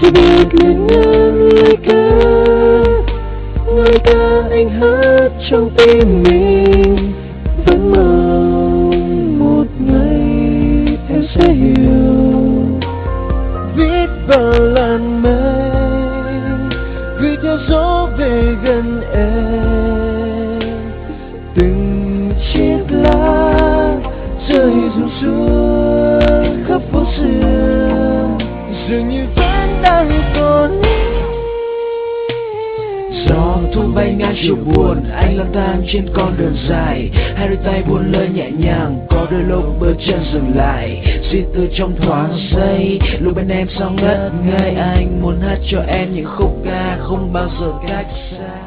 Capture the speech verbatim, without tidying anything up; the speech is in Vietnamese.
Chỉ biết liền ngân lời ca, lời ca anh hát trong tim mình. Vẫn mong một ngày em sẽ hiểu. Viết vào làn mây, gửi theo gió về gần em. Từng chiếc lá rơi rụng xuống khắp phố xưa, dường như vẫn đang còn. Gió thu bay ngang chiều buồn, anh lang thang trên con đường dài. Hai đôi tay buôn lời nhẹ nhàng, có đôi lúc bước chân dừng lại. Suy tư trong thoáng giây, lúc bên em sao ngất ngây. Anh muốn hát cho em những khúc ca không bao giờ cách xa.